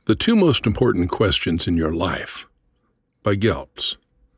The Two Most Important Questions in Your Life by Gelbs.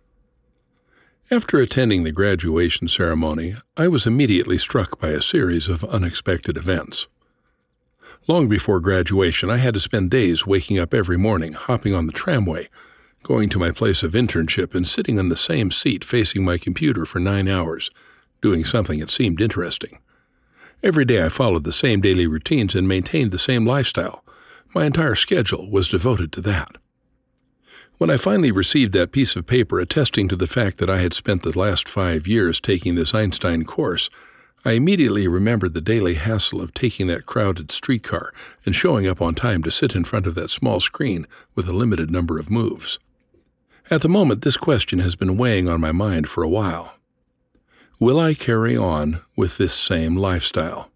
After attending the graduation ceremony, I was immediately struck by a series of unexpected events. Long before graduation, I had to spend days waking up every morning, hopping on the tramway, going to my place of internship and sitting in the same seat facing my computer for 9 hours, doing something that seemed interesting. Every day I followed the same daily routines and maintained the same lifestyle. My entire schedule was devoted to that. When I finally received that piece of paper attesting to the fact that I had spent the last 5 years taking this Einstein course, I immediately remembered the daily hassle of taking that crowded streetcar and showing up on time to sit in front of that small screen with a limited number of moves. At the moment, this question has been weighing on my mind for a while. Will I carry on with this same lifestyle?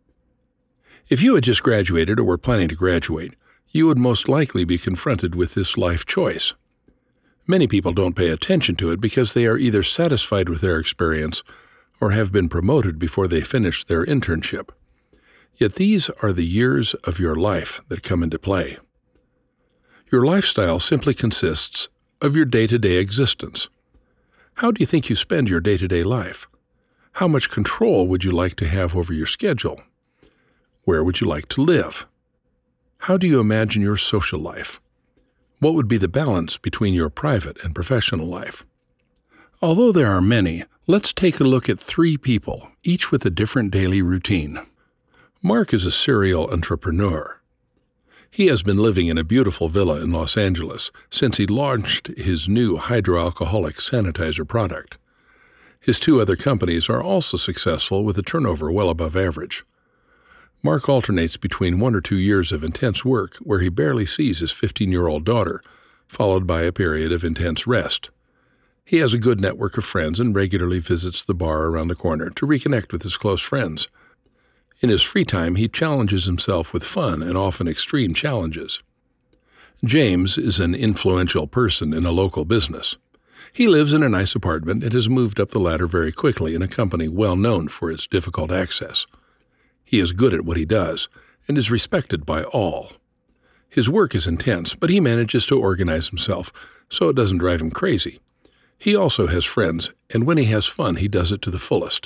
If you had just graduated or were planning to graduate, you would most likely be confronted with this life choice. Many people don't pay attention to it because they are either satisfied with their experience or have been promoted before they finish their internship. Yet these are the years of your life that come into play. Your lifestyle simply consists of your day-to-day existence. How do you think you spend your day-to-day life? How much control would you like to have over your schedule? Where would you like to live? How do you imagine your social life? What would be the balance between your private and professional life? Although there are many, let's take a look at 3 people, each with a different daily routine. Mark is a serial entrepreneur. He has been living in a beautiful villa in Los Angeles since he launched his new hydroalcoholic sanitizer product. His 2 other companies are also successful with a turnover well above average. Mark alternates between 1 or 2 years of intense work where he barely sees his 15-year-old daughter, followed by a period of intense rest. He has a good network of friends and regularly visits the bar around the corner to reconnect with his close friends. In his free time, he challenges himself with fun and often extreme challenges. James is an influential person in a local business. He lives in a nice apartment and has moved up the ladder very quickly in a company well known for its difficult access. He is good at what he does and is respected by all. His work is intense, but he manages to organize himself so it doesn't drive him crazy. He also has friends, and when he has fun, he does it to the fullest.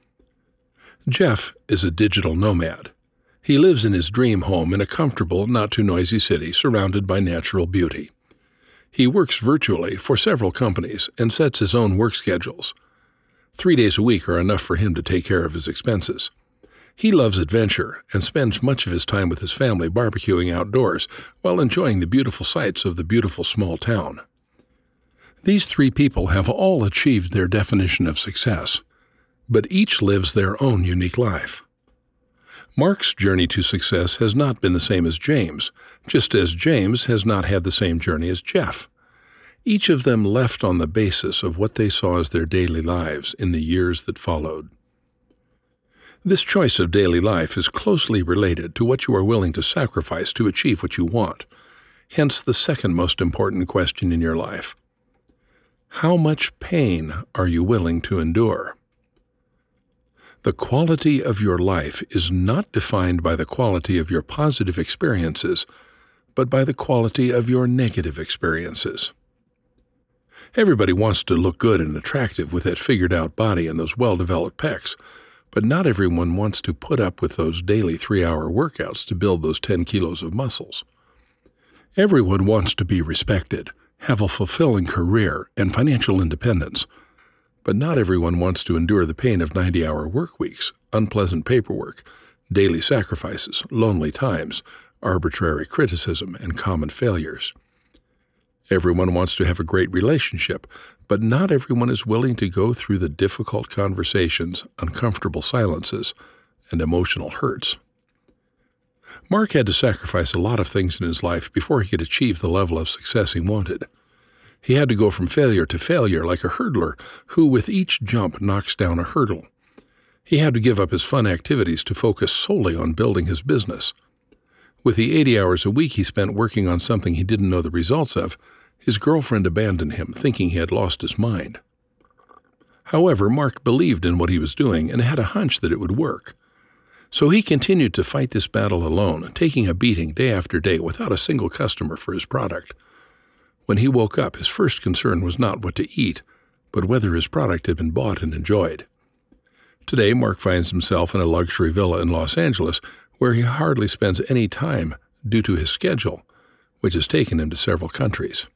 Jeff is a digital nomad. He lives in his dream home in a comfortable, not-too-noisy city surrounded by natural beauty. He works virtually for several companies and sets his own work schedules. 3 days a week are enough for him to take care of his expenses. He loves adventure and spends much of his time with his family barbecuing outdoors while enjoying the beautiful sights of the beautiful small town. These 3 people have all achieved their definition of success, but each lives their own unique life. Mark's journey to success has not been the same as James, just as James has not had the same journey as Jeff. Each of them left on the basis of what they saw as their daily lives in the years that followed. This choice of daily life is closely related to what you are willing to sacrifice to achieve what you want, hence the second most important question in your life. How much pain are you willing to endure? The quality of your life is not defined by the quality of your positive experiences, but by the quality of your negative experiences. Everybody wants to look good and attractive with that figured-out body and those well-developed pecs, but not everyone wants to put up with those daily 3-hour workouts to build those 10 kilos of muscles. Everyone wants to be respected, have a fulfilling career, and financial independence, but not everyone wants to endure the pain of 90-hour work weeks, unpleasant paperwork, daily sacrifices, lonely times, arbitrary criticism, and common failures. Everyone wants to have a great relationship, but not everyone is willing to go through the difficult conversations, uncomfortable silences, and emotional hurts. Mark had to sacrifice a lot of things in his life before he could achieve the level of success he wanted. He had to go from failure to failure like a hurdler who with each jump knocks down a hurdle. He had to give up his fun activities to focus solely on building his business. With the 80 hours a week he spent working on something he didn't know the results of, his girlfriend abandoned him, thinking he had lost his mind. However, Mark believed in what he was doing and had a hunch that it would work. So he continued to fight this battle alone, taking a beating day after day without a single customer for his product. When he woke up, his first concern was not what to eat, but whether his product had been bought and enjoyed. Today, Mark finds himself in a luxury villa in Los Angeles, where he hardly spends any time due to his schedule, which has taken him to several countries.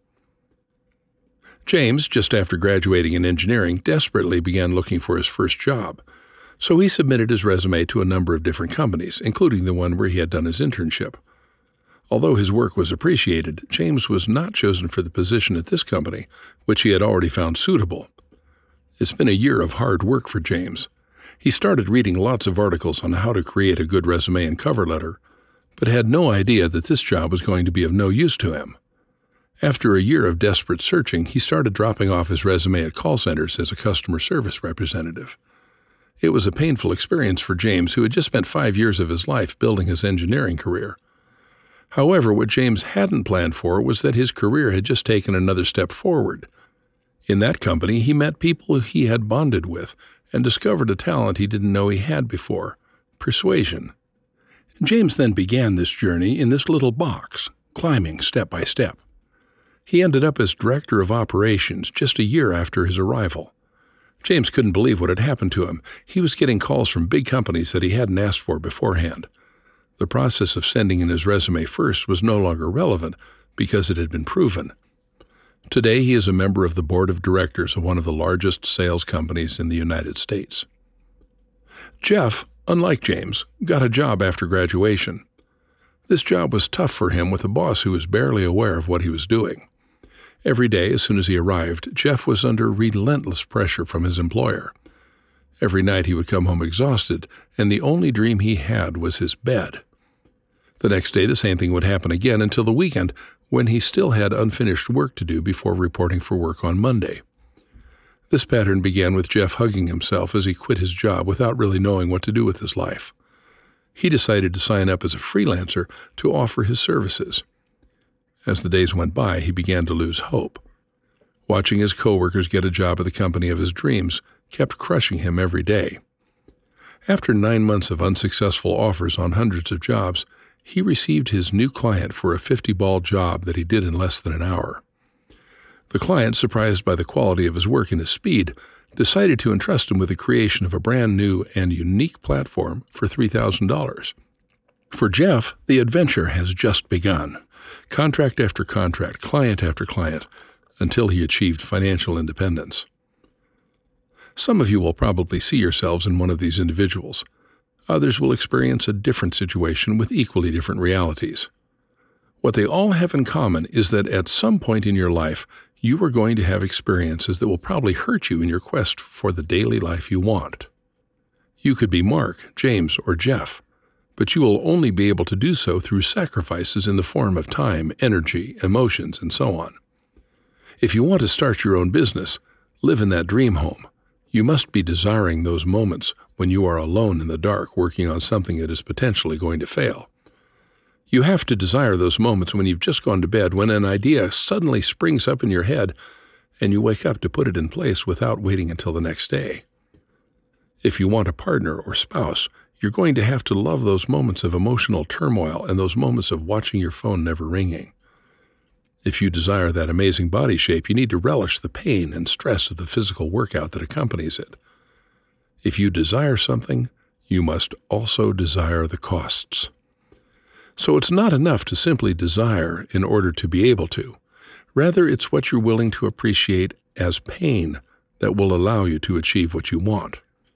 James, just after graduating in engineering, desperately began looking for his first job, so he submitted his resume to a number of different companies, including the one where he had done his internship. Although his work was appreciated, James was not chosen for the position at this company, which he had already found suitable. It's been a year of hard work for James. He started reading lots of articles on how to create a good resume and cover letter, but had no idea that this job was going to be of no use to him. After a year of desperate searching, he started dropping off his resume at call centers as a customer service representative. It was a painful experience for James, who had just spent 5 years of his life building his engineering career. However, what James hadn't planned for was that his career had just taken another step forward. In that company, he met people he had bonded with and discovered a talent he didn't know he had before: persuasion. James then began this journey in this little box, climbing step by step. He ended up as director of operations just a year after his arrival. James couldn't believe what had happened to him. He was getting calls from big companies that he hadn't asked for beforehand. The process of sending in his resume first was no longer relevant because it had been proven. Today, he is a member of the board of directors of one of the largest sales companies in the United States. Jeff, unlike James, got a job after graduation. This job was tough for him with a boss who was barely aware of what he was doing. Every day, as soon as he arrived, Jeff was under relentless pressure from his employer. Every night he would come home exhausted, and the only dream he had was his bed. The next day, the same thing would happen again until the weekend, when he still had unfinished work to do before reporting for work on Monday. This pattern began with Jeff hugging himself as he quit his job without really knowing what to do with his life. He decided to sign up as a freelancer to offer his services. As the days went by, he began to lose hope. Watching his coworkers get a job at the company of his dreams kept crushing him every day. After 9 months of unsuccessful offers on hundreds of jobs, he received his new client for a 50-ball job that he did in less than an hour. The client, surprised by the quality of his work and his speed, decided to entrust him with the creation of a brand new and unique platform for $3,000. For Jeff, the adventure has just begun. Contract after contract, client after client, until he achieved financial independence. Some of you will probably see yourselves in one of these individuals. Others will experience a different situation with equally different realities. What they all have in common is that at some point in your life, you are going to have experiences that will probably hurt you in your quest for the daily life you want. You could be Mark, James, or Jeff, but you will only be able to do so through sacrifices in the form of time, energy, emotions, and so on. If you want to start your own business, live in that dream home, you must be desiring those moments when you are alone in the dark working on something that is potentially going to fail. You have to desire those moments when you've just gone to bed, when an idea suddenly springs up in your head and you wake up to put it in place without waiting until the next day. If you want a partner or spouse, you're going to have to love those moments of emotional turmoil and those moments of watching your phone never ringing. If you desire that amazing body shape, you need to relish the pain and stress of the physical workout that accompanies it. If you desire something, you must also desire the costs. So it's not enough to simply desire in order to be able to. Rather, it's what you're willing to appreciate as pain that will allow you to achieve what you want.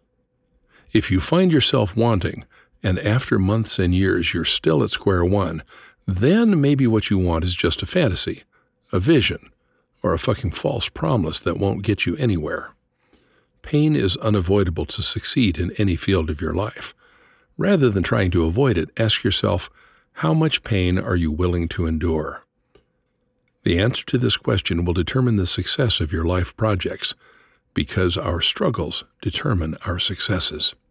If you find yourself wanting, and after months and years you're still at square one, then maybe what you want is just a fantasy, a vision, or a fucking false promise that won't get you anywhere. Pain is unavoidable to succeed in any field of your life. Rather than trying to avoid it, ask yourself, how much pain are you willing to endure? The answer to this question will determine the success of your life projects, because our struggles determine our successes.